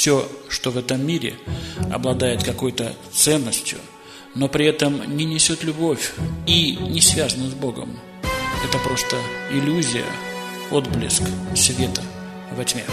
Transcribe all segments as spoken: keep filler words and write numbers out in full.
Все, что в этом мире обладает какой-то ценностью, но при этом не несет любовь и не связано с Богом, это просто иллюзия, отблеск света во тьме.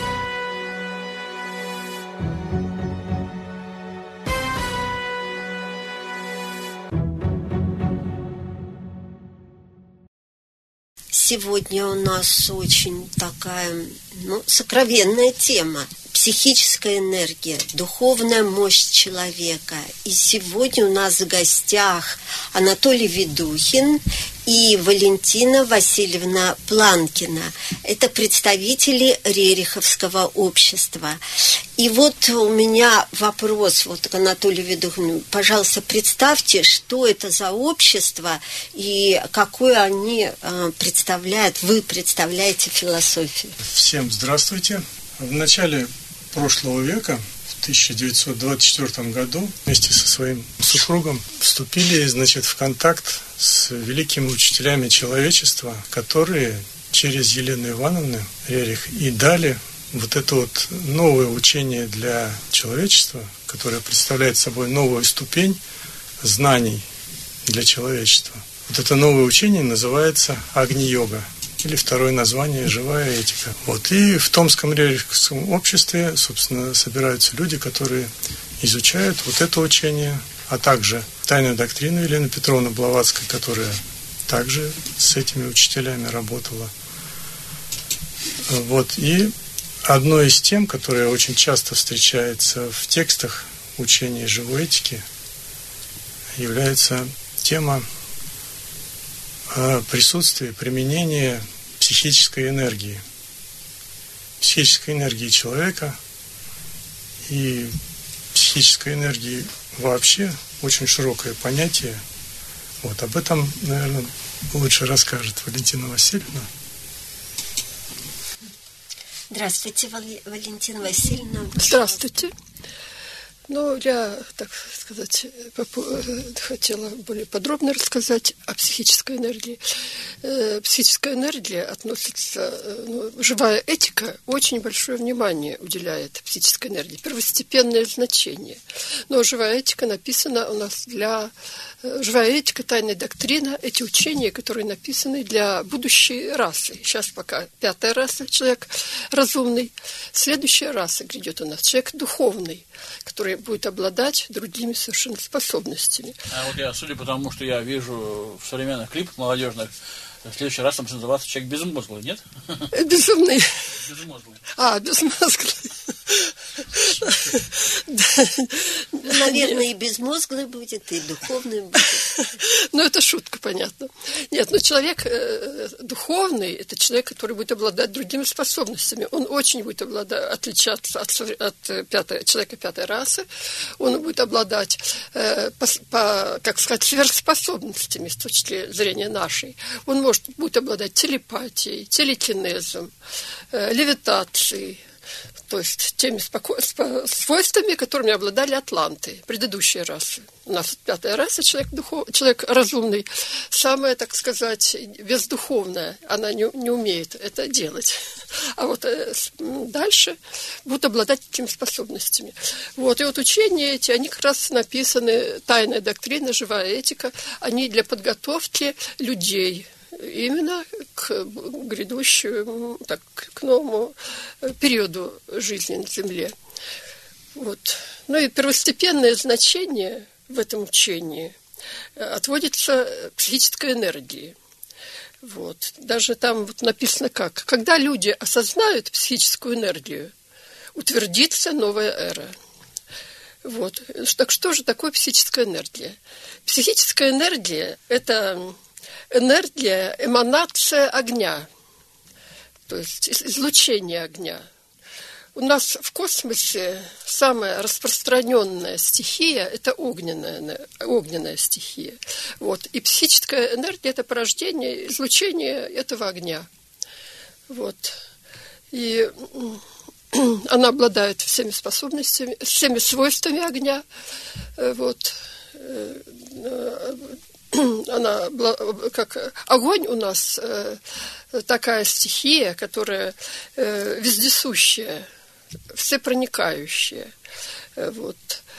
Сегодня у нас очень такая, ну, сокровенная тема. Психическая энергия, духовная мощь человека. И сегодня у нас в гостях Анатолий Ведухин и Валентина Васильевна Планкина. Это представители Рериховского общества. И вот у меня вопрос вот к Анатолию Ведухину. Пожалуйста, представьте, что это за общество и какую они представляют, вы представляете философию. Всем здравствуйте. В начале прошлого века, в тысяча девятьсот двадцать четвёртом году, вместе со своим супругом вступили, значит, в контакт с великими учителями человечества, которые через Елену Ивановну Рерих и дали вот это вот новое учение для человечества, которое представляет собой новую ступень знаний для человечества. Вот это новое учение называется Агни-йога, или второе название «Живая этика». Вот. И в Томском Рериховском обществе, собственно, собираются люди, которые изучают вот это учение, а также тайную доктрину Елены Петровны Блаватской, которая также с этими учителями работала. Вот. И одной из тем, которая очень часто встречается в текстах учения живой этики, является тема присутствие, применение психической энергии. Психической энергии человека и психической энергии вообще очень широкое понятие. Вот об этом, наверное, лучше расскажет Валентина Васильевна. Здравствуйте, Валентина Васильевна. Здравствуйте. Ну, я, так сказать, хотела более подробно рассказать о психической энергии. Психическая энергия относится, ну, живая этика очень большое внимание уделяет психической энергии, первостепенное значение. Но живая этика написана у нас для... Живая этика, тайная доктрина, эти учения, которые написаны для будущей расы. Сейчас пока пятая раса, человек разумный. Следующая раса грядет у нас, человек духовный, который будет обладать другими совершенно способностями. А вот я, судя по тому, что я вижу в современных клипах молодежных, в следующий раз там называться человек безмозглый, нет? Безумный. Безмозглый. А, безмозглый. Наверное, и безмозглый будет, и духовный будет. Ну, это шутка, понятно. Нет, но человек э, духовный, это человек, который будет обладать другими способностями. Он очень будет обладать, отличаться от, от пятой, человека пятой расы. Он будет обладать, э, по, по, как сказать, сверхспособностями с точки зрения нашей. Он может, будет обладать телепатией, телекинезом, э, левитацией, то есть теми споко... свойствами, которыми обладали атланты, предыдущие расы. У нас пятая раса, человек, духов... человек разумный, самая, так сказать, бездуховная, она не, не умеет это делать. А вот э, дальше будут обладать этими способностями. Вот. И вот учения эти, они как раз написаны, тайная доктрина, живая этика, они для подготовки людей, именно к грядущему, так, к новому периоду жизни на Земле. Вот. Ну и первостепенное значение в этом учении отводится психической энергии. Вот. Даже там вот написано как. Когда люди осознают психическую энергию, утвердится новая эра. Вот. Так что же такое психическая энергия? Психическая энергия – это энергия, эманация огня, то есть излучение огня. У нас в космосе самая распространенная стихия – это огненная, огненная стихия. Вот. И психическая энергия – это порождение, излучение этого огня. Вот. И она обладает всеми способностями, всеми свойствами огня. Вот. Она, как огонь у нас такая стихия, которая вездесущая. всепроникающее, вот,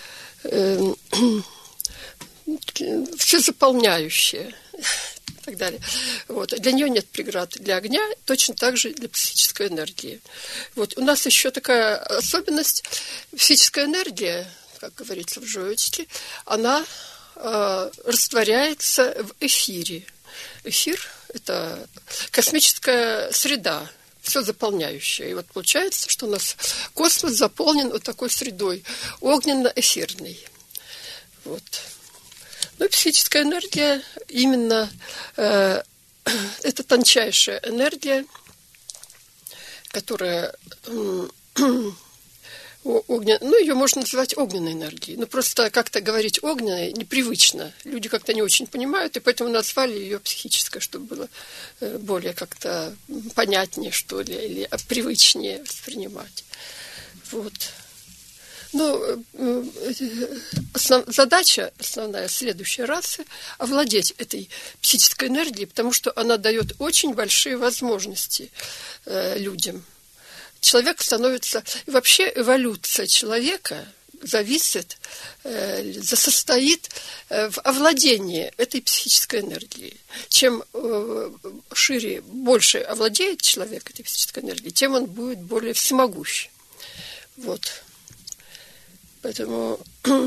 всезаполняющее и так далее. Вот. Для нее нет преград. Для огня точно так же для психической энергии. Вот. У нас еще такая особенность. Психическая энергия, как говорится в Жоечке, она э, растворяется в эфире. Эфир – это космическая среда, все заполняющее. И вот получается, что у нас космос заполнен вот такой средой, огненно-эфирной. Вот. Ну и психическая энергия именно э, это тончайшая энергия, которая э, огнен... ну, ее можно называть огненной энергией. Но просто как-то говорить огненной непривычно. Люди как-то не очень понимают, и поэтому назвали ее психической, чтобы было более как-то понятнее, что ли, или привычнее воспринимать. Вот. Ну, основ... задача основная следующей расы – овладеть этой психической энергией, потому что она дает очень большие возможности э, людям. Человек становится... И вообще эволюция человека зависит, э, состоит э, в овладении этой психической энергией. Чем э, шире, больше овладеет человек этой психической энергией, тем он будет более всемогущ. Вот. Поэтому...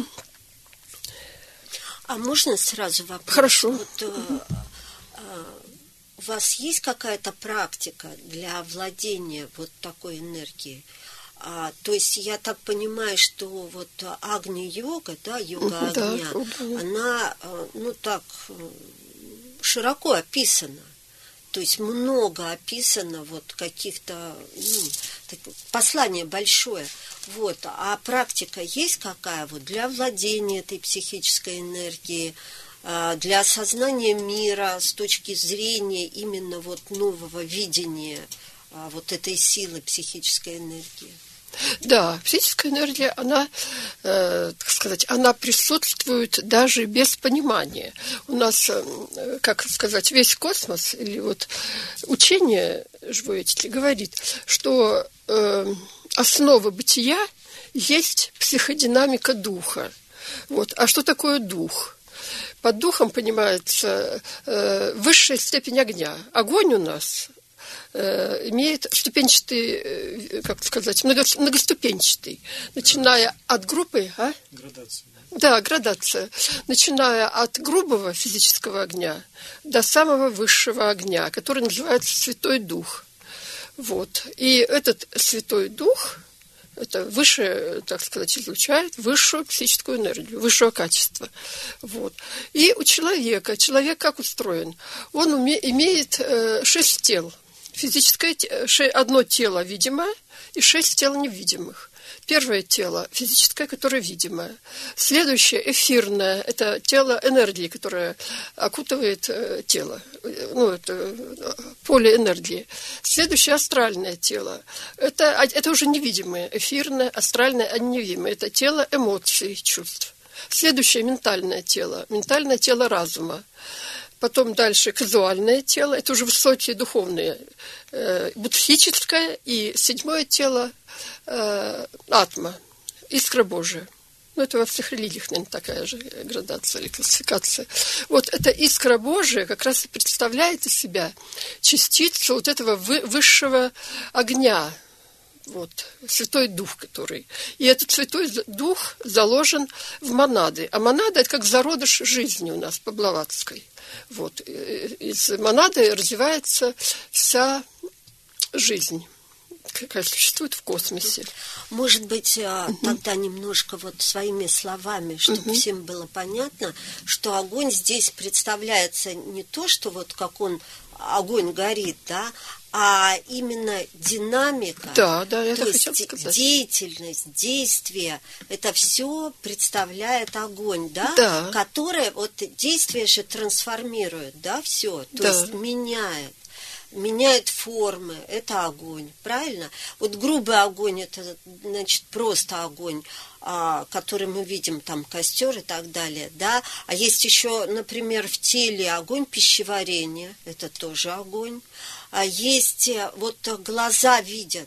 А можно сразу вопрос? Хорошо. Вот, э, э, у вас есть какая-то практика для владения вот такой энергией? А, то есть я так понимаю, что вот агни-йога, да, йога да, огня, да. она, ну так, широко описана. То есть много описано вот каких-то, ну, так, послание большое. Вот. А практика есть какая вот для владения этой психической энергией, для осознания мира с точки зрения именно вот нового видения вот этой силы психической энергии? Да, психическая энергия, она, э, так сказать, она присутствует даже без понимания. У нас, э, как сказать, весь космос, или вот учение Жоечки говорит, что э, основа бытия есть психодинамика духа. Вот. А что такое дух? Под духом понимается э, высшая степень огня. Огонь у нас имеет ступенчатый, как сказать, многоступенчатый, начиная от группы... А? Градация. Да, градация. Начиная от грубого физического огня до самого высшего огня, который называется Святой Дух. Вот. И этот Святой Дух, это выше, так сказать, излучает высшую психическую энергию, высшего качества. Вот. И у человека, человек как устроен? Он уме, имеет э, шесть тел. Физическое, одно тело видимое и шесть тел невидимых. Первое тело физическое, которое видимое. Следующее эфирное, это тело энергии, которое окутывает э, тело, ну, это поле энергии. Следующее астральное тело, это, это уже невидимое, эфирное, астральное, а невидимое. Это тело эмоций, чувств. Следующее ментальное тело, ментальное тело разума. Потом дальше казуальное тело, это уже высокие духовные, э, буддхическое, и седьмое тело э, атма, искра Божия. Ну, это во всех религиях, наверное, такая же градация или классификация. Вот эта искра Божия как раз и представляет из себя частицу вот этого высшего огня, вот, Святой Дух, который. И этот Святой Дух заложен в монады. А монада – это как зародыш жизни у нас по Блаватской. Вот. Из монады развивается вся жизнь, какая существует в космосе. Может быть, угу. тогда немножко вот своими словами, чтобы угу. всем было понятно, что огонь здесь представляется не то, что вот как он, огонь горит, да, а именно динамика, да, да, я то есть сказать. деятельность, действие, это все представляет огонь, да, да. которое, вот действие же трансформирует, да, все, то да. есть меняет. меняет формы, это огонь, правильно? Вот грубый огонь, это, значит, просто огонь, а, который мы видим, там, костер и так далее, да? А есть еще, например, в теле огонь пищеварения, это тоже огонь. А есть, вот глаза видят,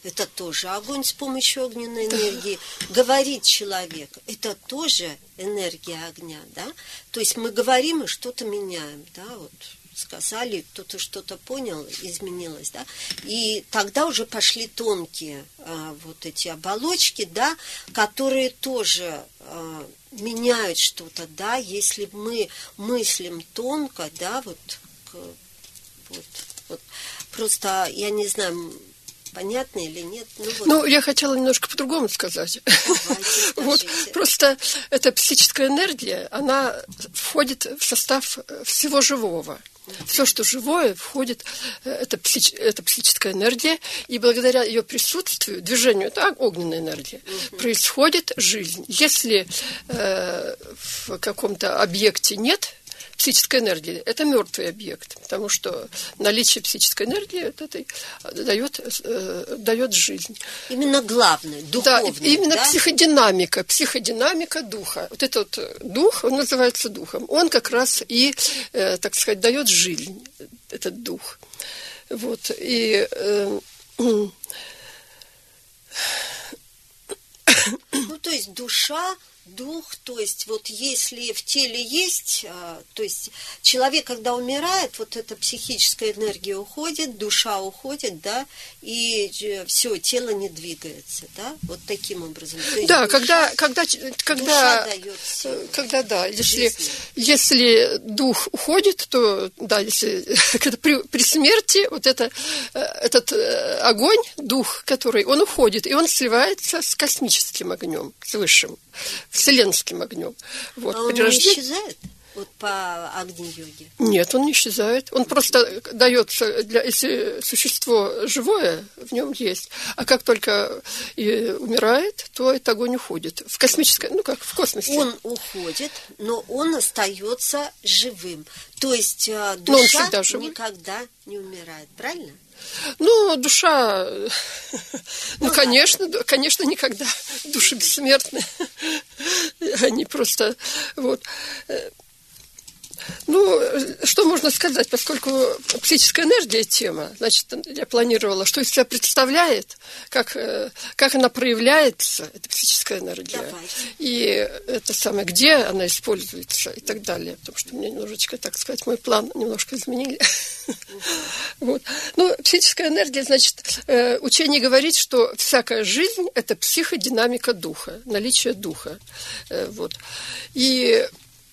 это тоже огонь с помощью огненной энергии. Говорит человек, это тоже энергия огня, да? То есть мы говорим и что-то меняем, да, вот сказали, кто-то что-то понял, изменилось, да? И тогда уже пошли тонкие а, вот эти оболочки, да, которые тоже а, меняют что-то, да, если мы мыслим тонко, да, вот, вот, вот. Просто, я не знаю, понятно или нет? Ну, вот. Ну, я хотела немножко по-другому сказать. Вот, просто эта психическая энергия, она входит в состав всего живого. Все, что живое, входит, это, псих, это психическая энергия, и благодаря ее присутствию, движению, это огненная энергия, угу. происходит жизнь. Если э, в каком-то объекте нет психической энергии, это мертвый объект, потому что наличие психической энергии это, это дает, э, дает жизнь. Именно главное, духовное. Да, именно да? психодинамика, психодинамика духа. Вот этот дух, он называется духом. Он как раз и, э, так сказать, дает жизнь, этот дух. Вот, и... Э, ну, то есть душа, дух, то есть вот если в теле есть, то есть человек, когда умирает, вот эта психическая энергия уходит, душа уходит, да, и все, тело не двигается, да, вот таким образом. Да, душа, когда, когда, когда, когда, да, если, если дух уходит, то, да, если когда при, при смерти вот это, этот огонь, дух, который, он уходит, и он сливается с космическим огнем, с высшим, вселенским огнем. Вот, а он не исчезает? Вот по Агни-йоге? Нет, он не исчезает. Он просто дается, для, если существо живое, в нем есть. А как только и умирает, то этот огонь уходит. В космическое, ну как, в космосе. Он уходит, но он остается живым. То есть душа никогда не умирает, правильно? Ну, душа, ну, ну конечно, да. конечно, никогда. Души бессмертны. Они просто, вот. Ну, что можно сказать, поскольку психическая энергия тема, значит, я планировала, что из себя представляет, как, как она проявляется, эта психическая энергия, Давайте. И это самое, где она используется и так далее, потому что мне немножечко, так сказать, мой план немножко изменили. Вот. Ну, психическая энергия, значит, учение говорит, что всякая жизнь – это психодинамика духа, наличие духа. Вот. И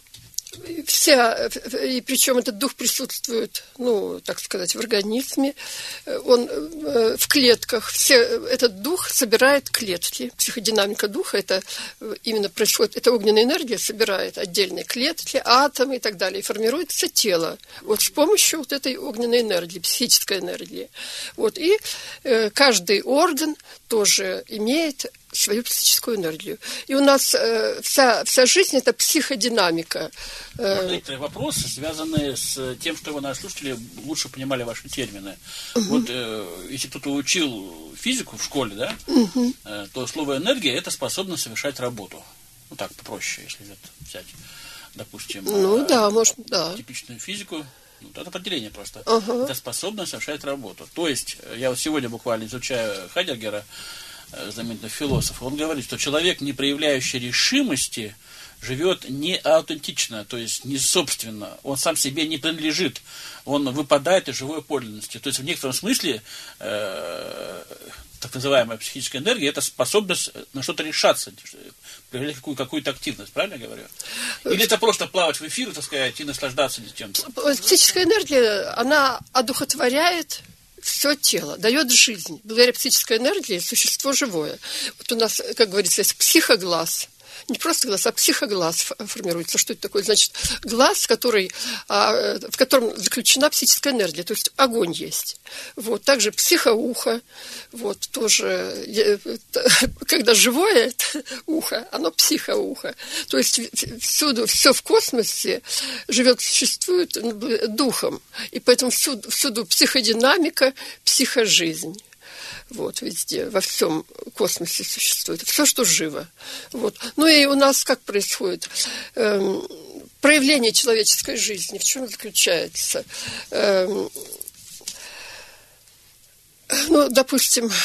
вся, и причем этот дух присутствует, ну, так сказать, в организме, он в клетках, все, этот дух собирает клетки, психодинамика духа, это именно происходит, это огненная энергия собирает отдельные клетки, атомы и так далее, и формируется тело, вот с помощью вот этой огненной энергии, психической энергии, вот, и э, каждый орган тоже имеет свою психическую энергию. И у нас э, вся, вся жизнь – это психодинамика. Э, Некоторые вопросы, связанные с тем, чтобы наши слушатели лучше понимали ваши термины. Угу. Вот э, если кто-то учил физику в школе, да, угу. э, то слово «энергия» – это способность совершать работу. Ну так, попроще, если взять, допустим, ну, э, да, может, да. типичную физику. Ну, это определение просто. Угу. Это способность совершать работу. То есть, я вот сегодня буквально изучаю Хайдеггера, знаменитый философ, он говорит, что человек, не проявляющий решимости, живет не аутентично, то есть не собственно, он сам себе не принадлежит, он выпадает из живой подлинности. То есть в некотором смысле э, так называемая психическая энергия – это способность на что-то решаться, проявлять какую- какую-то активность, правильно я говорю? Или это просто плавать в эфир, так сказать, и наслаждаться чем-то? Психическая энергия, она одухотворяет все тело, дает жизнь. Благодаря психической энергии существо живое. Вот у нас, как говорится, есть психоглаз. Не просто глаз, а психоглаз формируется. Что это такое? Значит, глаз, который, в котором заключена психическая энергия, то есть огонь есть. Вот. Также психоухо, вот, тоже, когда живое это ухо, оно психоухо. То есть всюду, все в космосе живет, существует духом. И поэтому всюду, всюду психодинамика, психожизнь. Вот, везде, во всем космосе существует. Все, что живо. Вот. Ну и у нас как происходит? Эм, проявление человеческой жизни. В чем заключается? Эм, ну, допустим,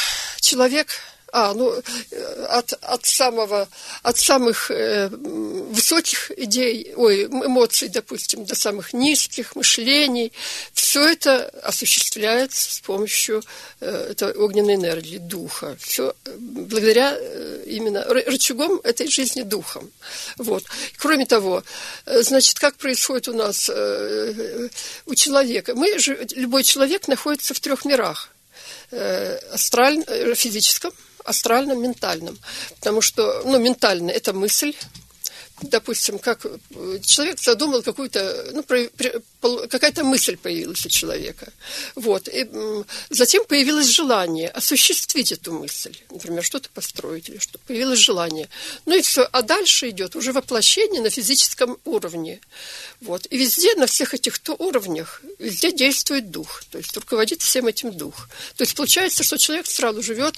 человек... А, ну, от, от, самого, от самых э, высоких идей, ой, эмоций, допустим, до самых низких мышлений, все это осуществляется с помощью э, этой огненной энергии, духа. Все благодаря э, именно рычагом этой жизни духом. Вот. Кроме того, э, значит, как происходит у нас э, у человека? Мы, любой человек находится в трех мирах. Э, астральном, э, физическом, астральном, ментальном. Потому что, ну, ментально – это мысль. Допустим, как человек задумал какую-то, ну, какая-то мысль появилась у человека. Вот. И затем появилось желание осуществить эту мысль. Например, что-то построить или что-то. Появилось желание. Ну и все. А дальше идет уже воплощение на физическом уровне. Вот. И везде, на всех этих уровнях, везде действует дух. То есть руководит всем этим дух. То есть получается, что человек сразу живет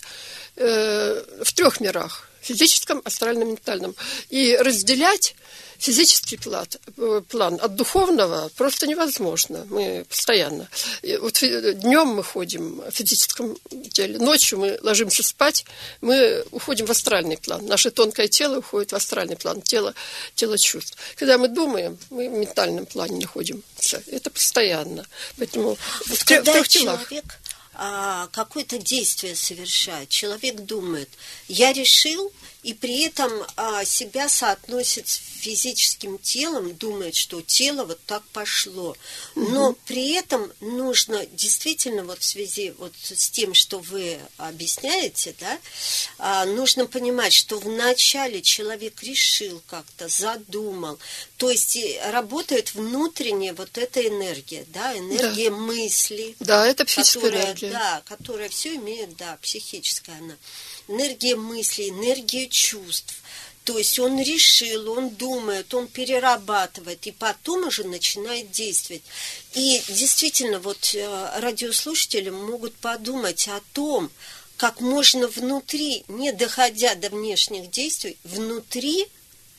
э, в трех мирах. Физическом, астральном, ментальном. И разделять физический план, план от духовного просто невозможно. Мы постоянно. И вот днем мы ходим в физическом теле, ночью мы ложимся спать, мы уходим в астральный план. Наше тонкое тело уходит в астральный план, тело, тело чувств. Когда мы думаем, мы в ментальном плане находимся. Это постоянно. Поэтому вот в, трех, в трех телах. Человек а, какое-то действие совершает, человек думает, я решил, и при этом а, себя соотносит с физическим телом, думает, что тело вот так пошло. Но угу. при этом нужно действительно вот в связи вот с тем, что вы объясняете, да, а, нужно понимать, что вначале человек решил как-то, задумал, то есть работает внутренняя вот эта энергия, да, энергия да. мысли. Да, это психическая которая, энергия. Да, которая все имеет, да, психическая она. Энергия мыслей, энергия чувств. То есть он решил, он думает, он перерабатывает, и потом уже начинает действовать. И действительно, вот радиослушатели могут подумать о том, как можно внутри, не доходя до внешних действий, внутри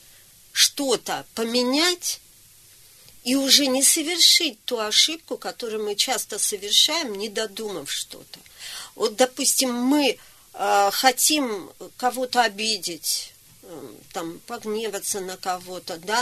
что-то поменять и уже не совершить ту ошибку, которую мы часто совершаем, не додумав что-то. Вот, допустим, мы э, хотим кого-то обидеть, э, там, погневаться на кого-то, да,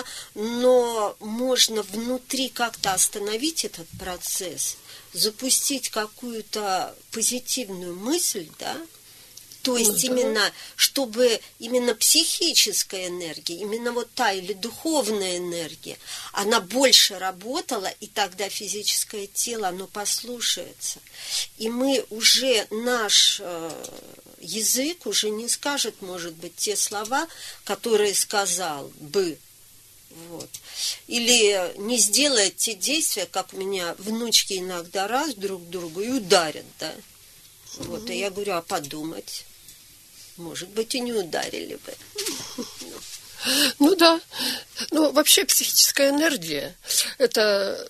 но можно внутри как-то остановить этот процесс, запустить какую-то позитивную мысль, да, то есть ну, именно, да. чтобы именно психическая энергия, именно вот та или духовная энергия, она больше работала, и тогда физическое тело, оно послушается. И мы уже, наш э, язык уже не скажет, может быть, те слова, которые сказал бы. Вот. Или не сделает те действия, как у меня внучки иногда раз друг другу и ударят, да. Вот, mm-hmm. и я говорю, а подумать? Может быть, и не ударили бы. Ну да. Ну, вообще психическая энергия, это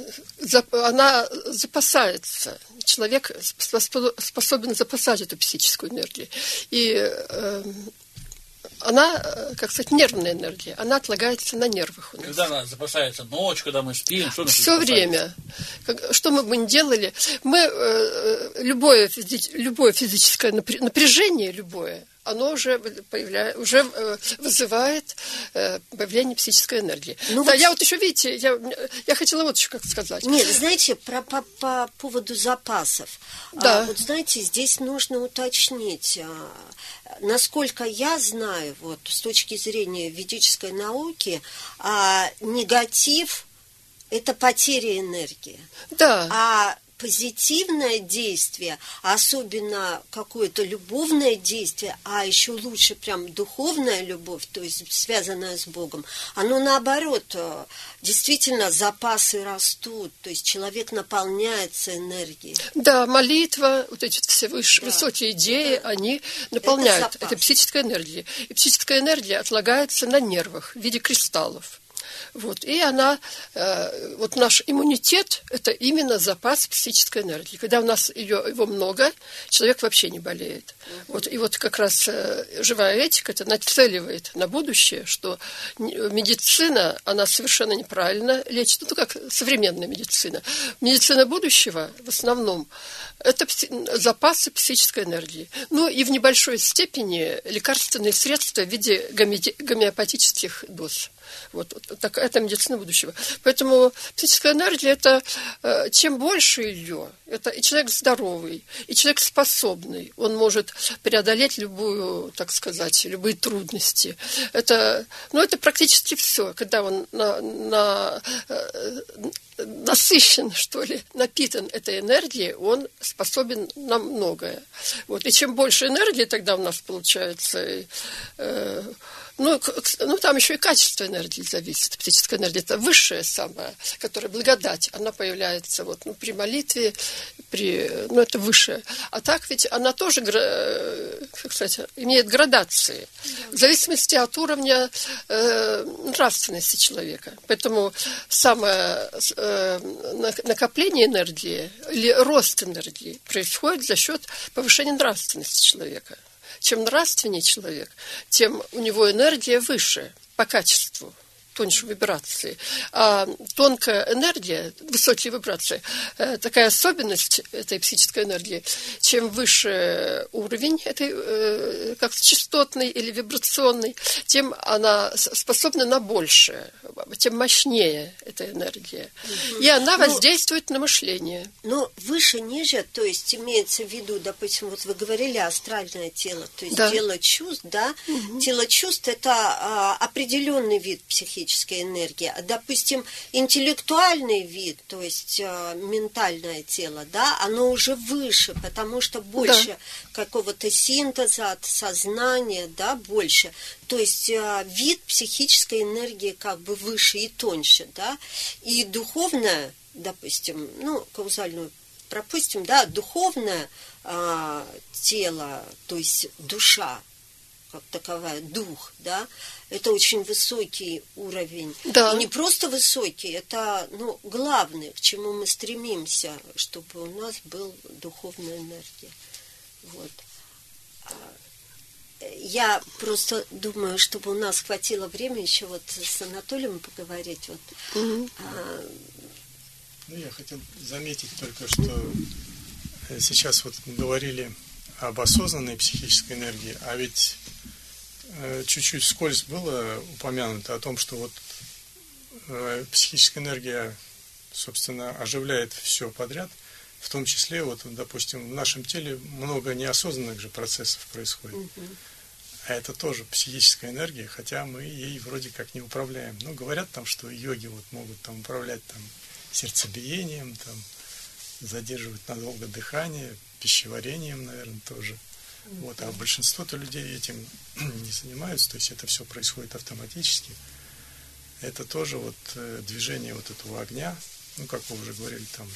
она запасается. Человек способен запасать эту психическую энергию. И э, она, как сказать, нервная энергия. Она отлагается на нервах у нас. Когда она запасается? Ночь, когда мы спим? Что все время. Что мы бы ни делали, мы, любое, физи, любое физическое напряжение, любое, оно уже, появляет, уже вызывает появление психической энергии. Ну, да, вот... я вот еще, видите, я, я хотела вот еще как сказать. Нет, знаете, про, по, по поводу запасов. Да. А, вот знаете, здесь нужно уточнить, а, насколько я знаю, вот с точки зрения ведической науки, а, негатив – это потеря энергии. Да. А позитивное действие, особенно какое-то любовное действие, а еще лучше прям духовная любовь, то есть связанная с Богом, оно наоборот, действительно запасы растут, то есть человек наполняется энергией. Да, молитва, вот эти все выше, да. высокие идеи, это, они наполняют. Это, это психическая энергия. И психическая энергия отлагается на нервах в виде кристаллов. Вот. И она, э, вот наш иммунитет – это именно запас психической энергии. Когда у нас ее, его много, человек вообще не болеет. Вот. И вот как раз э, живая этика это нацеливает на будущее, что медицина, она совершенно неправильно лечит, ну, как современная медицина. Медицина будущего в основном это запасы психической энергии. Ну и в небольшой степени лекарственные средства в виде гомеопатических доз. Вот, вот так, это медицина будущего. Поэтому психическая энергия, это э, чем больше ее, это и человек здоровый, и человек способный, он может преодолеть любую, так сказать, любые трудности. Это, ну, это практически все, когда он на, на, э, насыщен, что ли, напитан этой энергией, он способен на многое. Вот, и чем больше энергии тогда у нас получается, э, Ну, ну, там еще и качество энергии зависит. Психическая энергия – это высшая самая, которая благодать. Она появляется вот, ну, при молитве, при, ну, это высшая. А так ведь она тоже, как сказать, имеет градации. В зависимости от уровня э, нравственности человека. Поэтому самое э, накопление энергии или рост энергии происходит за счет повышения нравственности человека. Чем нравственнее человек, тем у него энергия выше по качеству, тоньше вибрации. А тонкая энергия, высокие вибрации, такая особенность этой психической энергии, чем выше уровень этой, как частотный или вибрационный, тем она способна на большее, тем мощнее эта энергия. Угу. И она воздействует ну, на мышление. Но выше, ниже, то есть имеется в виду, допустим, вот вы говорили астральное тело, то есть да. тело чувств, да? Угу. Тело чувств – это а, определенный вид психической энергии. А, допустим, интеллектуальный вид, то есть а, ментальное тело, да, оно уже выше, потому что больше да. какого-то синтеза от сознания, да, больше. То есть а, вид психической энергии как бы выше и тоньше, да, и духовное, допустим, ну, каузальную пропустим, да, духовное а, тело, то есть душа, как таковая, дух, да, это очень высокий уровень. Да. И не просто высокий, это, ну, главное, к чему мы стремимся, чтобы у нас была духовная энергия. Вот. Я просто думаю, чтобы у нас хватило времени еще вот с Анатолием поговорить. Вот. Угу. А... Ну, я хотел заметить только, что сейчас вот мы говорили об осознанной психической энергии, а ведь чуть-чуть вскользь было упомянуто о том, что вот психическая энергия, собственно, оживляет все подряд, в том числе, вот, допустим, в нашем теле много неосознанных же процессов происходит. Угу. А это тоже психическая энергия, хотя мы ей вроде как не управляем. Ну, говорят там, что йоги вот могут там управлять там сердцебиением, там, задерживать надолго дыхание, пищеварением, наверное, тоже. Вот, а большинство-то людей этим не занимаются, то есть это все происходит автоматически. Это тоже вот движение вот этого огня, ну, как вы уже говорили, там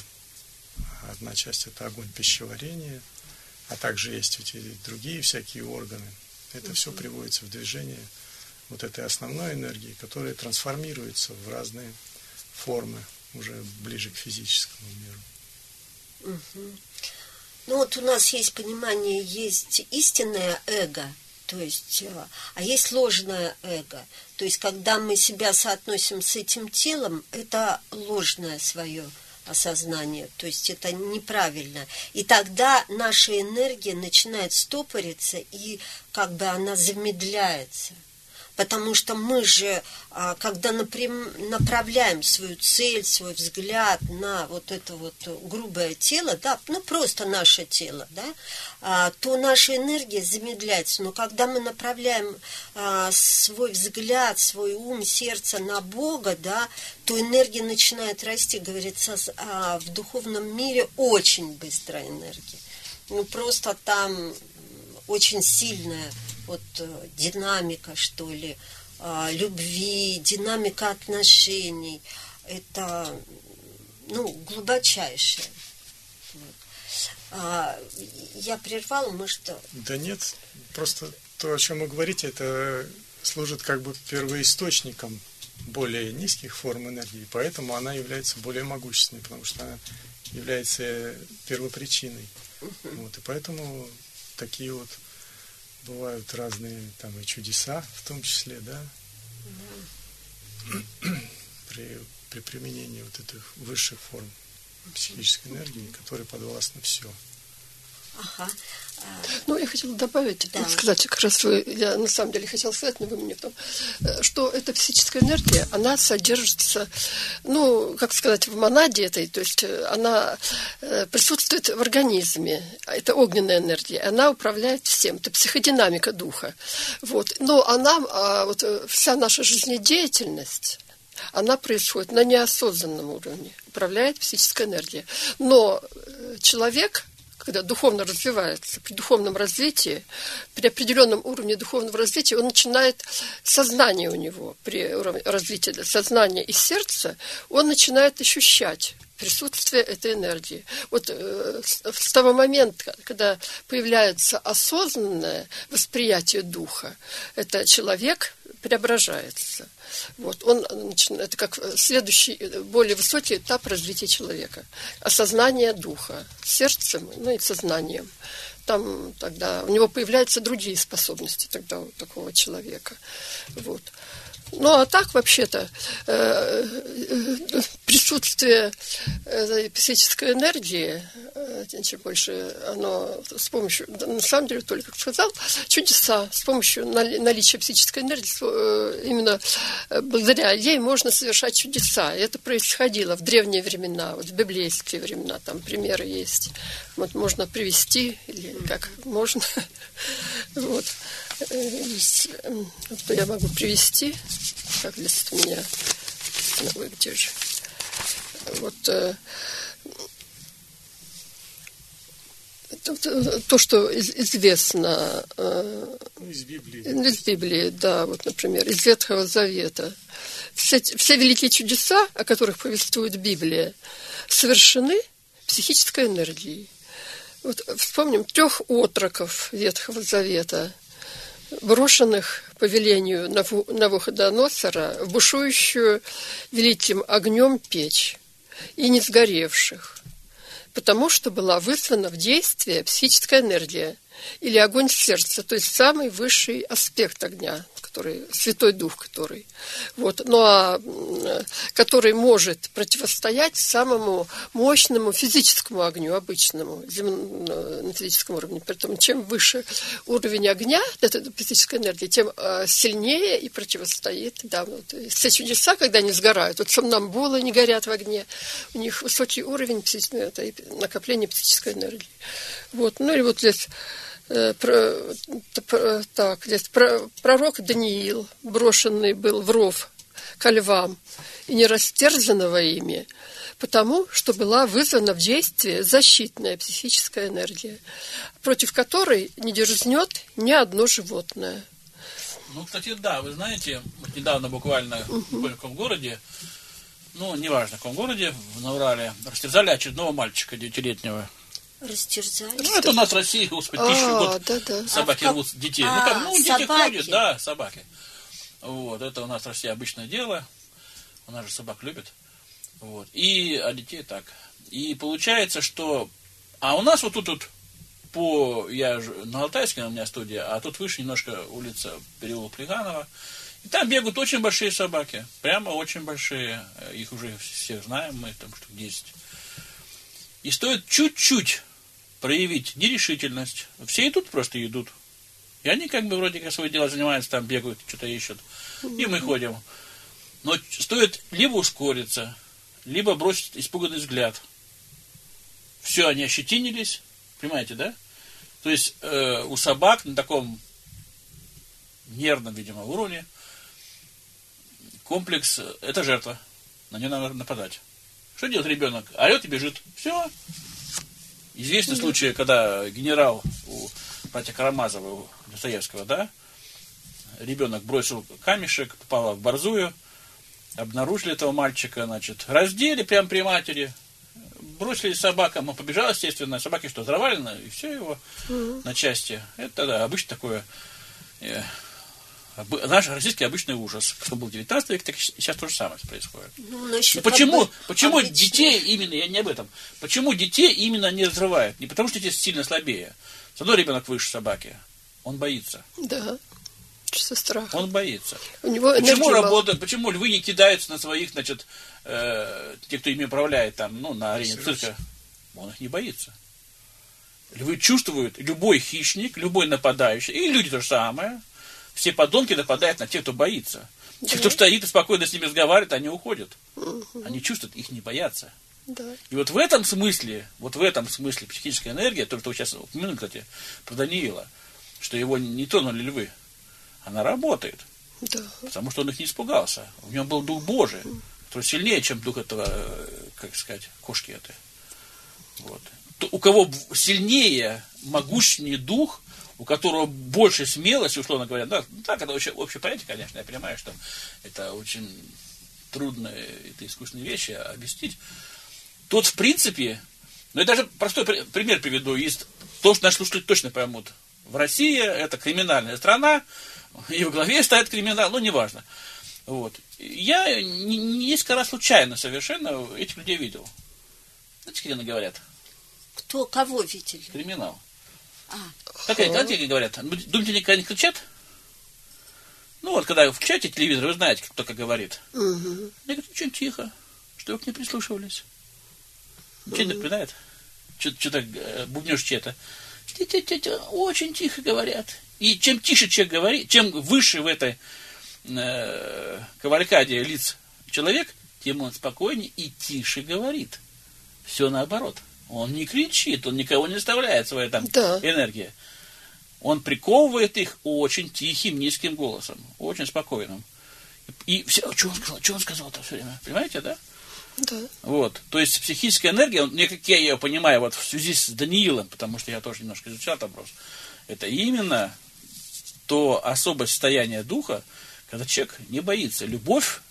одна часть это огонь пищеварения, а также есть эти другие всякие органы. Это все приводится в движение вот этой основной энергии, которая трансформируется в разные формы, уже ближе к физическому миру. Угу. Ну вот у нас есть понимание, есть истинное эго, то есть, а есть ложное эго. То есть, когда мы себя соотносим с этим телом, это ложное свое осознание, то есть это неправильно. И тогда наша энергия начинает стопориться, и как бы она замедляется. Потому что мы же, когда направляем свою цель, свой взгляд на вот это вот грубое тело, да, ну просто наше тело, да, то наша энергия замедляется. Но когда мы направляем свой взгляд, свой ум, сердце на Бога, да, то энергия начинает расти. Говорится, в духовном мире очень быстрая энергия. Ну просто там очень сильная вот динамика, что ли, любви, динамика отношений. Это, ну, глубочайшее. Я прервала, может... Да нет, просто то, о чем вы говорите, это служит как бы первоисточником более низких форм энергии, поэтому она является более могущественной, потому что она является первопричиной. Вот, и поэтому такие вот бывают разные там и чудеса, в том числе, да, при, при применении вот этих высших форм психической энергии, которые подвластны все. Ага. Ну, я хотела добавить, да. сказать, как раз вы, я на самом деле хотела сказать, но вы мне потом, что эта психическая энергия, она содержится, ну, как сказать, в монаде этой, то есть она присутствует в организме, это огненная энергия, она управляет всем, это психодинамика духа, вот, но она, вот вся наша жизнедеятельность, она происходит на неосознанном уровне, управляет психическая энергия, но человек, когда духовно развивается, при духовном развитии, при определенном уровне духовного развития, он начинает, сознание у него, при уровне развития сознания и сердца, он начинает ощущать присутствие этой энергии. Вот э, с того момента, когда появляется осознанное восприятие духа, это человек преображается. Вот, он начинает, это как следующий, более высокий этап развития человека. Осознание духа сердцем, ну и сознанием. Там тогда у него появляются другие способности тогда у такого человека. Вот. Ну, а так, вообще-то, э, э, присутствие э, психической энергии, э, чем больше оно с помощью, на самом деле, Толя, как сказал, чудеса, с помощью наличия психической энергии, э, именно э, благодаря ей можно совершать чудеса. И это происходило в древние времена, вот в библейские времена, там примеры есть. Вот можно привести, или как можно. Вот. Что я могу привести, как лист у меня, где же, вот то, что известно из Библии, из Библии, да, вот, например, из Ветхого Завета. Все, все великие чудеса, о которых повествует Библия, совершены психической энергией. Вот вспомним трех отроков Ветхого Завета, брошенных по велению Навуходоносора в бушующую великим огнем печь и не сгоревших, потому что была вызвана в действие психическая энергия или огонь сердца, то есть самый высший аспект огня, который, Святой Дух, который, вот, ну, а, который может противостоять самому мощному физическому огню, обычному, зем... на физическом уровне. Поэтому чем выше уровень огня, этой физической энергии, тем сильнее и противостоит. Да, вот, все чудеса, когда они сгорают, вот сомнамбулы не горят в огне, у них высокий уровень накопления психической энергии. Вот, ну или вот здесь так, здесь пророк Даниил, брошенный был в ров ко львам и не растерзанного ими, потому что была вызвана в действие защитная психическая энергия, против которой не дерзнет ни одно животное. Ну, кстати, да, вы знаете, вот недавно буквально угу. в каком городе, ну, неважно, в каком городе, на Урале, растерзали очередного мальчика девятилетнего. Растерзали. Ну, это у нас в России, господи, тысячу год да, да. собаки а рвут как... детей. А, ну, как, ну, дети собаки. ходят, да, собаки. Вот, это у нас в России обычное дело. У нас же собак любят. Вот. И, а детей так. И получается, что... А у нас вот тут, тут по... Я же на Алтайске, у меня студия, а тут выше немножко улица переулок Плеханова. И там бегают очень большие собаки. Прямо очень большие. Их уже всех знаем, мы там штук десять. И стоит чуть-чуть проявить нерешительность. Все идут, просто идут. И они как бы вроде как свое дело занимаются, там бегают, что-то ищут. И мы ходим. Но стоит либо ускориться, либо бросить испуганный взгляд. Все, они ощетинились. Понимаете, да? То есть э, у собак на таком нервном, видимо, уровне комплекс – это жертва. На нее надо нападать. Что делает ребенок? Орет и бежит. Все. Известны да. случаи, когда генерал у братья Карамазова, у Достоевского, да, ребенок бросил камешек, попал в борзую, обнаружили этого мальчика, значит, раздели прямо при матери, бросили собакам, он побежал, естественно, собаки что, завалены, и все его угу. на части. Это да, обычно такое э, Наш российский обычный ужас. Что был девятнадцатый век, так сейчас то же самое происходит. Ну, значит, почему как бы почему обычный... детей именно, я не об этом, почему детей именно не разрывают? Не потому, что дети сильно слабее. С одной ребенок выше собаки. Он боится. Да. Чувство страха. Он боится. У него почему работают, почему львы не кидаются на своих, значит, э, те, кто ими управляет там, ну, на арене цирка? Он их не боится. Львы чувствуют, любой хищник, любой нападающий, и люди то же самое. Все подонки нападают на тех, кто боится. Да. Те, кто стоит и спокойно с ними разговаривает, они уходят. Угу. Они чувствуют, их не боятся. Да. И вот в этом смысле, вот в этом смысле психическая энергия, то, что вы сейчас упомянули, кстати, про Даниила, что его не тронули львы, она работает. Да. Потому что он их не испугался. В нем был дух Божий, который сильнее, чем дух этого, как сказать, кошки этой. Вот. У кого сильнее, могущественнее дух, у которого больше смелости, условно говоря, да, так, это очень общее понятие, конечно, я понимаю, что это очень трудные, это искусственные вещи объяснить. Тот, в принципе, ну, я даже простой пример приведу, есть то, что наши слушатели точно поймут. В России это криминальная страна, и во главе стоит криминал, ну, неважно. Вот. Я несколько раз случайно совершенно этих людей видел. Знаете, как они говорят? Кто, кого видели? Криминал. А. Как они, как они говорят? Думаете, никогда не кричат? Ну, вот, когда включаете телевизор, вы знаете, кто как говорит. Угу. Я говорю, очень тихо, что вы к ней прислушивались. Ничего не напоминает? Что-то бубнешь чьи-то. Очень тихо говорят. И чем тише человек говорит, чем выше в этой э, кавалькаде лиц человек, тем он спокойнее и тише говорит. Все наоборот. Он не кричит, он никого не заставляет своей там да. энергии. Он приковывает их очень тихим, низким голосом, очень спокойным. И все, что он сказал, что он сказал-то все время, понимаете, да? Да. Вот, то есть психическая энергия, мне, как я ее понимаю, вот в связи с Даниилом, потому что я тоже немножко изучал этот вопрос, это именно то особое состояние духа, когда человек не боится. Любовь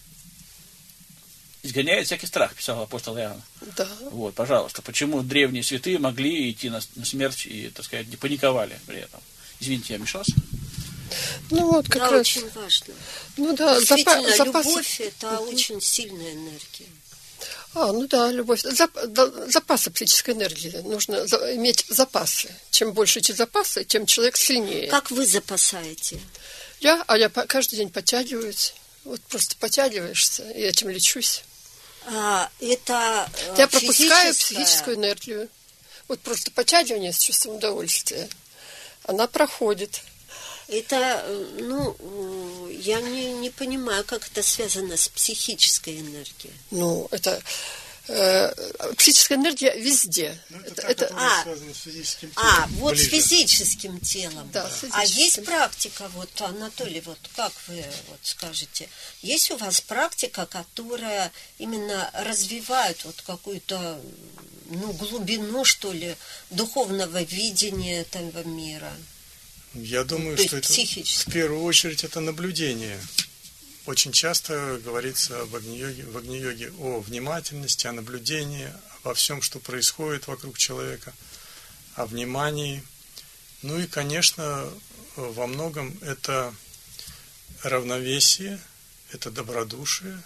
изгоняет всякий страх, писал апостол Иоанн. Да. Вот, пожалуйста, почему древние святые могли идти на, на смерть и, так сказать, не паниковали при этом? Извините, я мешался? Ну вот, как да, раз. очень важно. Ну да, действительно, запас... любовь – это угу. очень сильная энергия. А, ну да, любовь. Зап... Запасы психической энергии. Нужно иметь запасы. Чем больше эти запасы, тем человек сильнее. Как вы запасаете? Я? А я каждый день подтягиваюсь. Вот просто подтягиваешься, и этим лечусь. А, это я пропускаю психическую энергию. Вот просто подтягивание с чувством удовольствия. Она проходит. Это, ну, я не, не понимаю, как это связано с психической энергией. Ну, это э, психическая энергия везде. Ну, это, это, это а, связано с физическим телом. А, вот ближе. с физическим телом. Да, да. физическим. А есть практика, вот, Анатолий, вот как вы вот скажете, есть у вас практика, которая именно развивает вот какую-то, ну, глубину, что ли, духовного видения этого мира? Я думаю, То что это психически. в первую очередь это наблюдение. Очень часто говорится в Агни-йоге, в Агни-йоге о внимательности, о наблюдении, обо всем, что происходит вокруг человека, о внимании. Ну и, конечно, во многом это равновесие, это добродушие,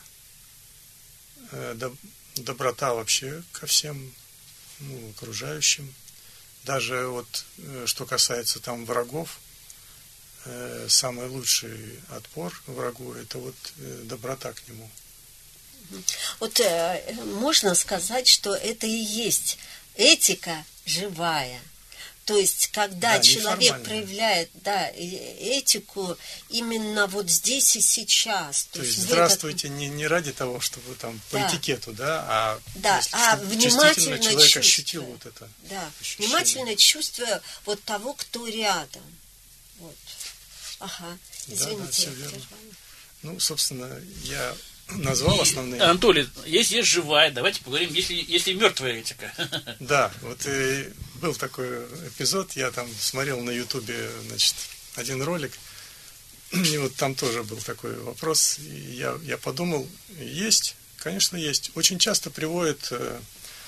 доброта вообще ко всем, ну, окружающим. Даже вот, что касается там врагов, э, самый лучший отпор врагу – это вот э, доброта к нему. Вот э, можно сказать, что это и есть этика живая. То есть, когда да, человек проявляет, да, этику именно вот здесь и сейчас. То, то есть, здравствуйте этот... не, не ради того, чтобы там по да. этикету, да, а, да, а внимательно человек чувствуя, ощутил вот это. Да, ощущение. Внимательно чувствуя вот того, кто рядом. Вот. Ага, извините. Да, да, все верно. Ну, собственно, я назвал основные. Анатолий, есть, есть живая, давайте поговорим, если, если мертвая этика. Да, вот и был такой эпизод, я там смотрел на Ютубе, значит, один ролик, и вот там тоже был такой вопрос, и я, я подумал, есть, конечно, есть. Очень часто приводят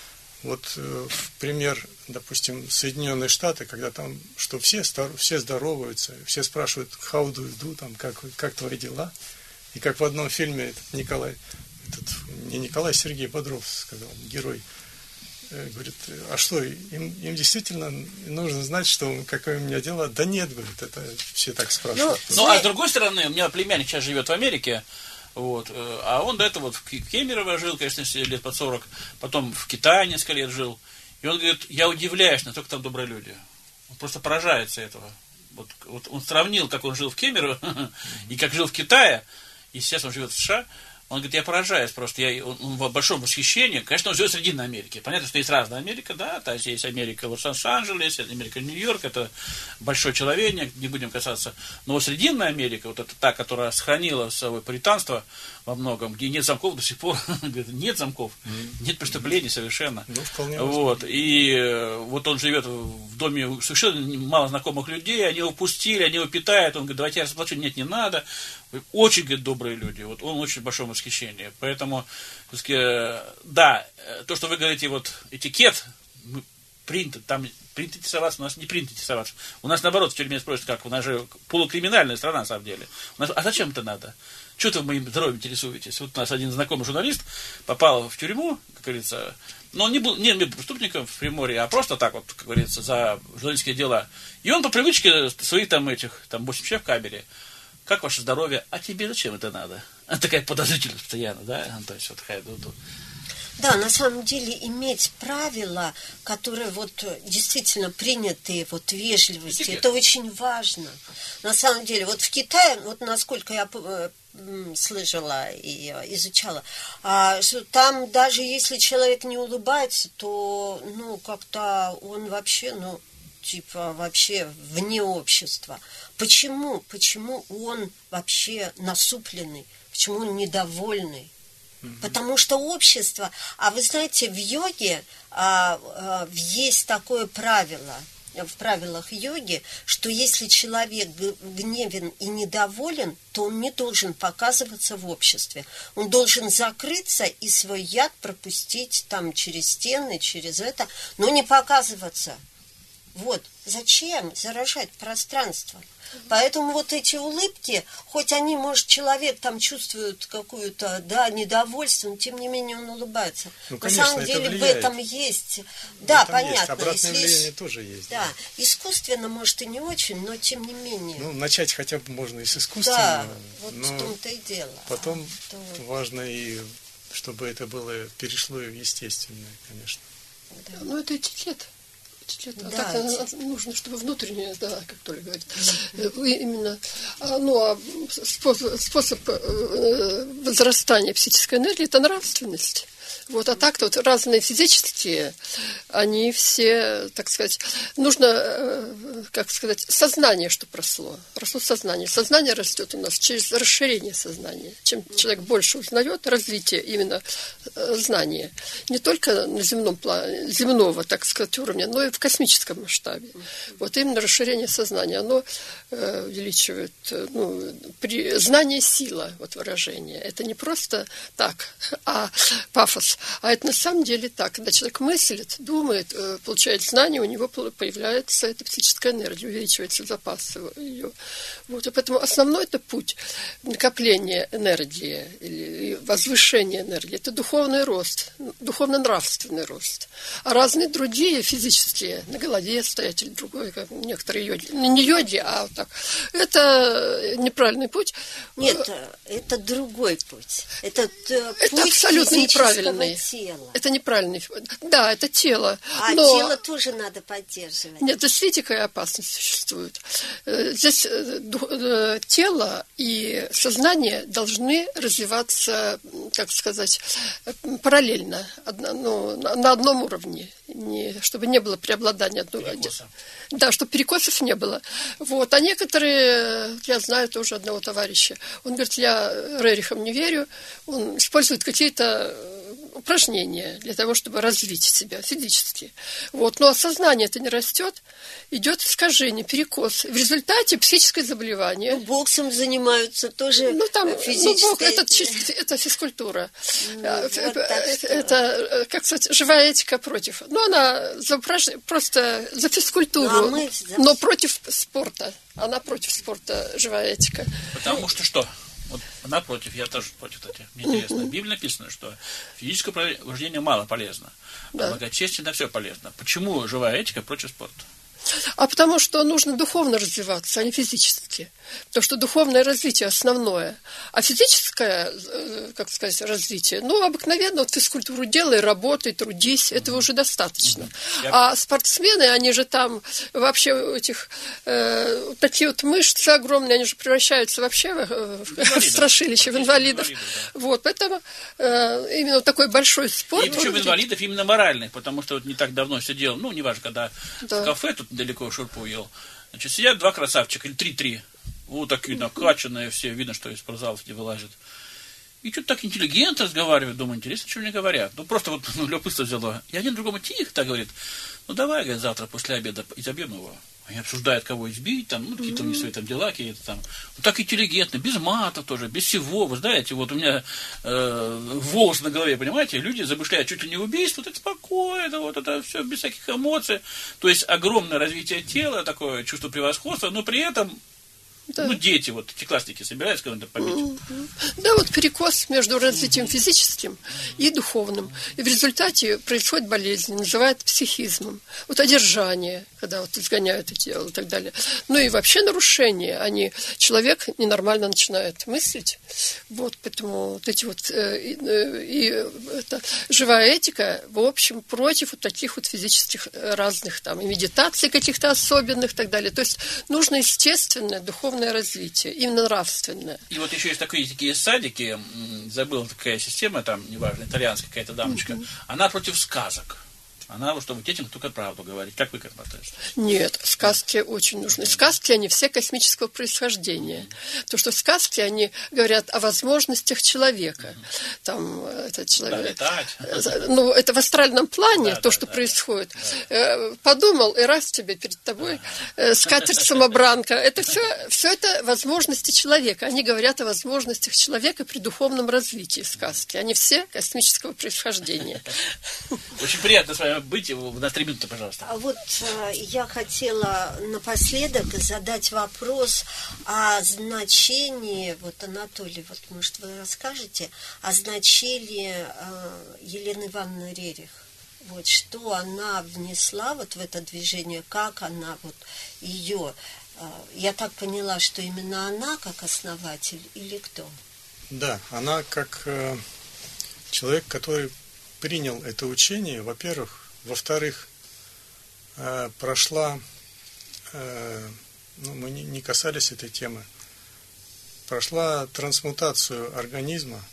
Вот э, пример, допустим, Соединенные Штаты, когда там, что все, все здороваются, все спрашивают, how do you do, там, как, как твои дела. И как в одном фильме этот Николай, этот, не Николай, Сергей Бодров сказал, герой, э, говорит, а что, им, им действительно нужно знать, что какое у меня дело? Да нет, говорит, это все так спрашивают. Ну, ну а с другой стороны, у меня племянник сейчас живет в Америке, вот, а он до этого вот в Кемерово жил, конечно, лет под сорок, потом в Китае несколько лет жил, и он говорит, я удивляюсь, насколько там добрые люди. Он просто поражается этого. Вот, вот он сравнил, как он жил в Кемерово и как жил в Китае, и сейчас он живет в США. Он говорит, я поражаюсь просто, я, он, он в большом восхищении. Конечно, он живет в Срединной Америке. Понятно, что есть разная Америка, да, то есть есть Америка Лос-Анджелес, Америка Нью-Йорк, это большой человек, не будем касаться. Но вот Срединная Америка, вот это та, которая сохранила свое пуританство во многом, где нет замков до сих пор, нет замков, нет преступлений совершенно. Ну, вполне вот, и вот он живет в доме совершенно мало знакомых людей, они его пустили, они его питают, он говорит, давайте я заплачу, нет, не надо. Очень, говорит, добрые люди. Вот он очень в большом восхищении. Поэтому, да, то, что вы говорите, вот этикет, принято, там принято интересоваться, у нас не принято интересоваться. У нас, наоборот, в тюрьме спросят, как, у нас же полукриминальная страна, на самом деле. У нас, а зачем это надо? Что-то вы моим здоровьем интересуетесь? Вот у нас один знакомый журналист попал в тюрьму, как говорится, но он не был, не был преступником в Приморье, а просто так вот, как говорится, за журналистские дела. И он по привычке своих там этих, там, восемь человек в камере. Как ваше здоровье? А тебе зачем это надо? Она такая подозрительность постоянно, да? То есть вот такая, ну, ну. Да, на самом деле иметь правила, которые вот действительно принятые, вот вежливости, это очень важно. На самом деле, вот в Китае, вот насколько я слышала и изучала, что там даже если человек не улыбается, то, ну, как-то он вообще, ну, типа вообще вне общества. Почему? Почему он вообще насупленный? Почему он недовольный? Mm-hmm. Потому что общество... А вы знаете, в йоге а, а, есть такое правило, в правилах йоги, что если человек гневен и недоволен, то он не должен показываться в обществе. Он должен закрыться и свой яд пропустить там через стены, через это, но не показываться. Вот. Зачем заражать пространство? Поэтому вот эти улыбки, хоть они, может, человек там чувствует какую-то, да, недовольство, но тем не менее он улыбается. Ну, на конечно, самом деле это в этом есть. Да, этом понятно. Есть. Обратное Если... влияние тоже есть. Да. да, искусственно, может, и не очень, но тем не менее. Ну, начать хотя бы можно и с искусственного. Да, вот но в том-то и дело. Потом а, то... важно и чтобы это было, перешло в естественное, конечно. Да. Ну, это этикет. А да, так эти... нужно, чтобы внутреннее, да, как Толя говорит, mm-hmm. именно, ну, а способ, способ возрастания психической энергии – это нравственность. Вот, а так-то вот разные физические, они все, так сказать, нужно, как сказать, сознание, чтобы росло. Росло сознание. Сознание растет у нас через расширение сознания. Чем человек больше узнает, развитие именно знания. Не только на земном плане, земного, так сказать, уровня, но и в космическом масштабе. Вот именно расширение сознания, оно э, увеличивает, ну, при, знание – сила, вот выражение. Это не просто так, а пафос. А это на самом деле так. Когда человек мыслит, думает, получает знания, у него появляется эта психическая энергия, увеличивается запас ее. Вот. И поэтому основной это путь накопления энергии или возвышения энергии. Это духовный рост, духовно-нравственный рост. А разные другие физические, на голове стоять или другой, как некоторые йоги, не йоги, а вот так, это неправильный путь. Нет, это другой путь. Это, это путь абсолютно неправильный. Тела. Это неправильный. Да, это тело. А но... тело тоже надо поддерживать. Нет, здесь видите, какая опасность существует. Здесь тело и сознание должны развиваться, как сказать, параллельно, ну, на одном уровне. Не, чтобы не было преобладания одного. Да, чтобы перекосов не было. Вот. А некоторые, я знаю тоже одного товарища, он говорит, я Рерихам не верю, он использует какие-то упражнения для того, чтобы развить себя физически. Вот. Но сознание это не растет, идет искажение, перекос. В результате психическое заболевание. Ну, боксом занимаются тоже ну, там, физическое. Ну, бокс, это, чисто, это физкультура. Ну, вот это, это, как сказать, живая этика против. Ну, она за упражнение, просто за физкультуру, ну, а мы за... но против спорта. Она против спорта, живая этика. Потому что что? Вот напротив, я тоже против, кстати. Мне интересно. В Библии написано, что физическое упражнение мало полезно, да. А благочестие на все полезно. Почему живая этика против спорта? А потому что нужно духовно развиваться, а не физически. Потому что духовное развитие основное. А физическое, как сказать, развитие, ну, обыкновенно вот физкультуру делай, работай, трудись, этого уже достаточно. А спортсмены, они же там вообще этих, э, такие вот мышцы огромные, они же превращаются вообще в, в страшилище, в инвалидов. инвалидов да. Вот, поэтому э, именно вот такой большой спорт. И причем инвалидов именно моральных, потому что вот не так давно сидел, ну, неважно, когда да. в кафе тут далеко шурпу ел. Значит, сидят два красавчика, или три-три. Вот такие накачанные все, видно, что из спортзалов не вылазят. И что-то так интеллигентно разговаривают. Думаю, интересно, что мне говорят. Ну, просто вот ну, любопытство взяло. И один другому тихо так говорит, ну, давай, говорит, завтра после обеда изобьем его. Они обсуждают, кого избить, там, ну, какие-то у них свои там дела, какие-то там. Ну, так интеллигентно, без мата тоже, без всего. Вы знаете, вот у меня э, волосы на голове, понимаете, люди замышляют чуть ли не убийство, так спокойно, вот это все без всяких эмоций. То есть огромное развитие тела, такое чувство превосходства, но при этом да. Ну, дети, вот, эти классники собираются кого-то побить. Mm-hmm. Да, вот перекос между развитием mm-hmm. физическим и духовным. И в результате происходит болезнь, называют психизмом. Вот одержание, когда вот изгоняют эти дела и так далее. Ну и вообще нарушения. Они, человек ненормально начинает мыслить. Вот, поэтому вот эти вот... Э, и, э, и это, живая этика, в общем, против вот таких вот физических разных там, и медитаций каких-то особенных и так далее. То есть нужно естественное духовное развитие, именно нравственное. И вот еще есть такие, такие садики, забыл, такая система, там, неважно, итальянская какая-то дамочка, uh-huh. она против сказок. Она, чтобы детям только правду говорить. Как вы к этому относитесь? Нет, сказки очень нужны. Сказки, они все космического происхождения. То, что сказки, они говорят о возможностях человека. Там, это человек... Да, летать. Ну, это в астральном плане, да, то, да, что да, происходит. Да. Подумал, и раз тебе перед тобой скатерть-самобранка. Это все, все это возможности человека. Они говорят о возможностях человека при духовном развитии сказки. Они все космического происхождения. Очень приятно с вами быть, на три минуты, пожалуйста. А вот э, я хотела напоследок задать вопрос о значении, вот, Анатолий, вот, может, вы расскажете, о значении э, Елены Ивановны Рерих. Вот, что она внесла вот в это движение, как она, вот, ее, э, я так поняла, что именно она как основатель или кто? Да, она как э, человек, который принял это учение, во-первых. Во-вторых, э, прошла, э, ну, мы не, не касались этой темы, прошла трансмутацию организма.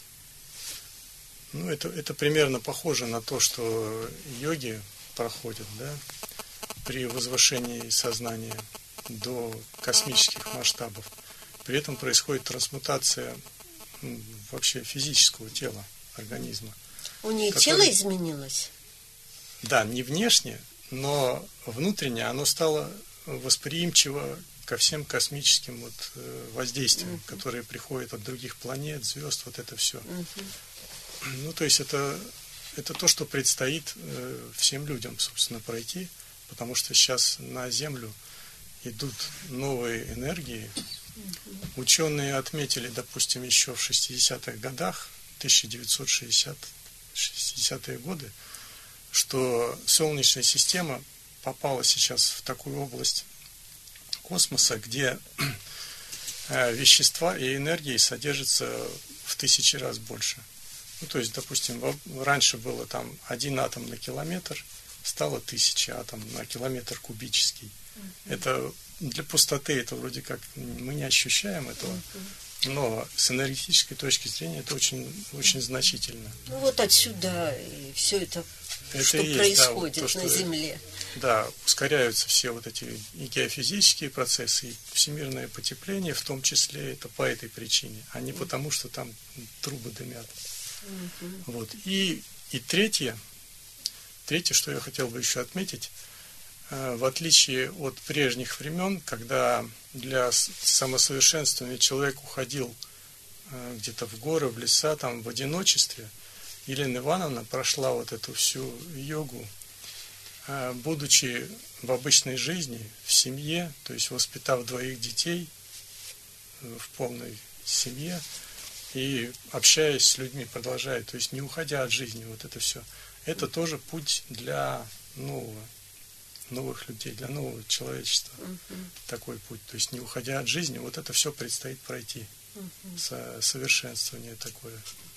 Ну, это, это примерно похоже на то, что йоги проходят, да, при возвышении сознания до космических масштабов. При этом происходит трансмутация вообще физического тела, организма. У нее который... тело изменилось? Да, не внешне, но внутренне оно стало восприимчиво ко всем космическим вот воздействиям, uh-huh. которые приходят от других планет, звезд, вот это все. Uh-huh. Ну, то есть это, это то, что предстоит э, всем людям, собственно, пройти, потому что сейчас на Землю идут новые энергии. Uh-huh. Ученые отметили, допустим, еще в шестидесятых годах, тысяча девятьсот шестидесятые годы, что Солнечная система попала сейчас в такую область космоса, где вещества и энергии содержатся в тысячи раз больше. Ну, то есть, допустим, раньше было там один атом на километр, стало тысяча атом на километр кубический. Uh-huh. Это для пустоты, это вроде как мы не ощущаем этого, uh-huh. но с энергетической точки зрения это очень, очень значительно. Ну, вот отсюда и все это, это что есть, происходит да, вот то, на что, Земле. Да, ускоряются все вот эти и геофизические процессы, и всемирное потепление, в том числе, это по этой причине, а не потому, что там трубы дымят. Mm-hmm. Вот. И, и третье, третье, что я хотел бы еще отметить, в отличие от прежних времен, когда для самосовершенствования человек уходил где-то в горы, в леса, там, в одиночестве, Елена Ивановна прошла вот эту всю йогу, будучи в обычной жизни, в семье, то есть воспитав двоих детей в полной семье и общаясь с людьми, продолжая, то есть не уходя от жизни, вот это все. Это тоже путь для нового, новых людей, для нового человечества. Uh-huh. Такой путь, то есть не уходя от жизни, вот это все предстоит пройти. Uh-huh. Со- совершенствование такое.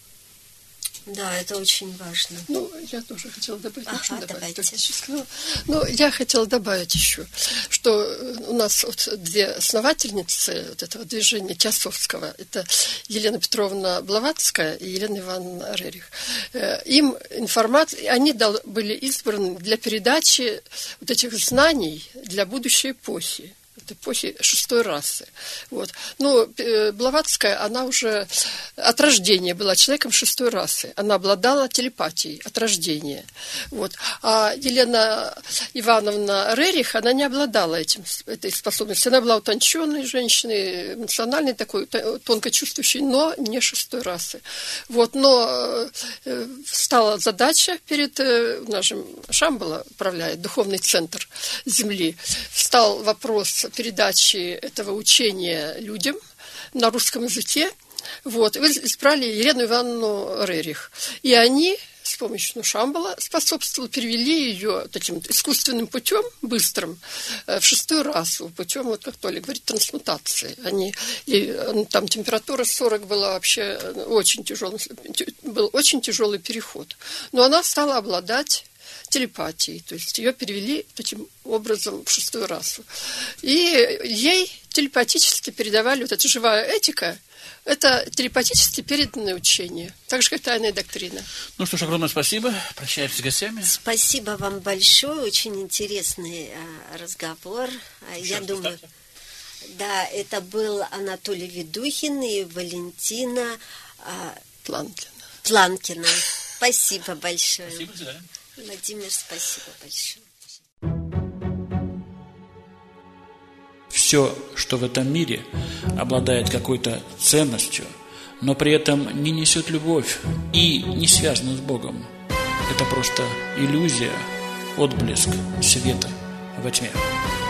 Да, это очень важно. Ну, я тоже хотела добавить. Ага, Можно добавить? давайте. Ну, ну, я хотела добавить еще, что у нас вот две основательницы вот этого движения теософского, это Елена Петровна Блаватская и Елена Ивановна Рерих. Им информация, они были избраны для передачи вот этих знаний для будущей эпохи. Эпохи шестой расы. Вот. Но Блаватская, она уже от рождения была человеком шестой расы. Она обладала телепатией от рождения. Вот. А Елена Ивановна Рерих, она не обладала этим, этой способностью. Она была утонченной женщиной, эмоциональной, такой, тонко чувствующей, но не шестой расы. Вот. Но стала задача перед нашим Шамбала, управляет Духовный центр Земли, встал вопрос передачи этого учения людям на русском языке. Вот. И вы избрали Елену Ивановну Рерих. И они с помощью Шамбала способствовали, перевели ее таким искусственным путем, быстрым, в шестую расу, путем, вот как Толя говорит, трансмутации. Они, и, там температура сорок была вообще очень тяжелый, был очень тяжелый переход. Но она стала обладать телепатией, то есть ее перевели таким образом в шестую расу. И ей телепатически передавали вот эта живая этика, это телепатически переданное учение, так же, как тайная доктрина. Ну что ж, огромное спасибо. Прощаемся с гостями. Спасибо вам большое. Очень интересный а, разговор. Еще Я думаю, ставьте. Да, это был Анатолий Ведухин и Валентина а, Планкина. Планкина. Спасибо большое. Спасибо, до свидания. Владимир, спасибо большое. Все, что в этом мире обладает какой-то ценностью, но при этом не несет любовь и не связано с Богом, это просто иллюзия, отблеск света во тьме.